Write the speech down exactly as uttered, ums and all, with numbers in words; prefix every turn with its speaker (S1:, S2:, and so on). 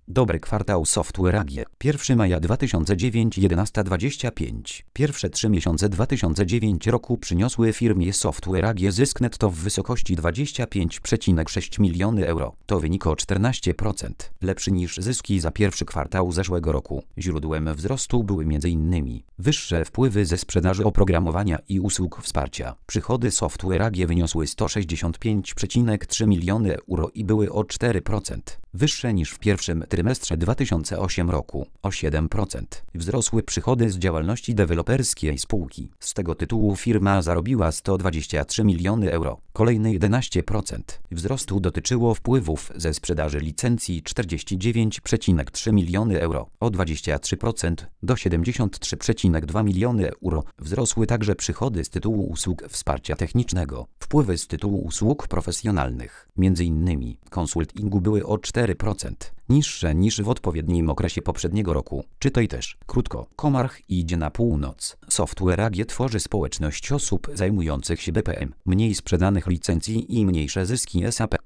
S1: Dobry kwartał Software A G. pierwszego maja dwa tysiące dziewiątego jedenaście dwadzieścia pięć. Pierwsze trzy miesiące dwa tysiące dziewiątego roku przyniosły firmie Software A G zysk netto w wysokości dwadzieścia pięć przecinek sześć miliony euro. To wynik o czternaście procent lepszy niż zyski za pierwszy kwartał zeszłego roku. Źródłem wzrostu były m.in. wyższe wpływy ze sprzedaży oprogramowania i usług wsparcia. Przychody Software A G wyniosły sto sześćdziesiąt pięć przecinek trzy miliony euro i były o cztery procent wyższe niż w pierwszym trymestrze dwa tysiące ósmego roku. O siedem procent wzrosły przychody z działalności deweloperskiej spółki. Z tego tytułu firma zarobiła sto dwadzieścia trzy miliony euro. Kolejne jedenaście procent wzrostu dotyczyło wpływów ze sprzedaży licencji czterdzieści dziewięć przecinek trzy miliony euro. O dwadzieścia trzy procent do siedemdziesiąt trzy przecinek dwa miliony euro wzrosły także przychody z tytułu usług wsparcia technicznego. Wpływy z tytułu usług profesjonalnych, między innymi konsultingu, były o cztery procent niższe niż w odpowiednim okresie poprzedniego roku. Czytaj też. Krótko. Comarch idzie na północ. Software A G tworzy społeczność osób zajmujących się B P M. Mniej sprzedanych licencji i mniejsze zyski S A P.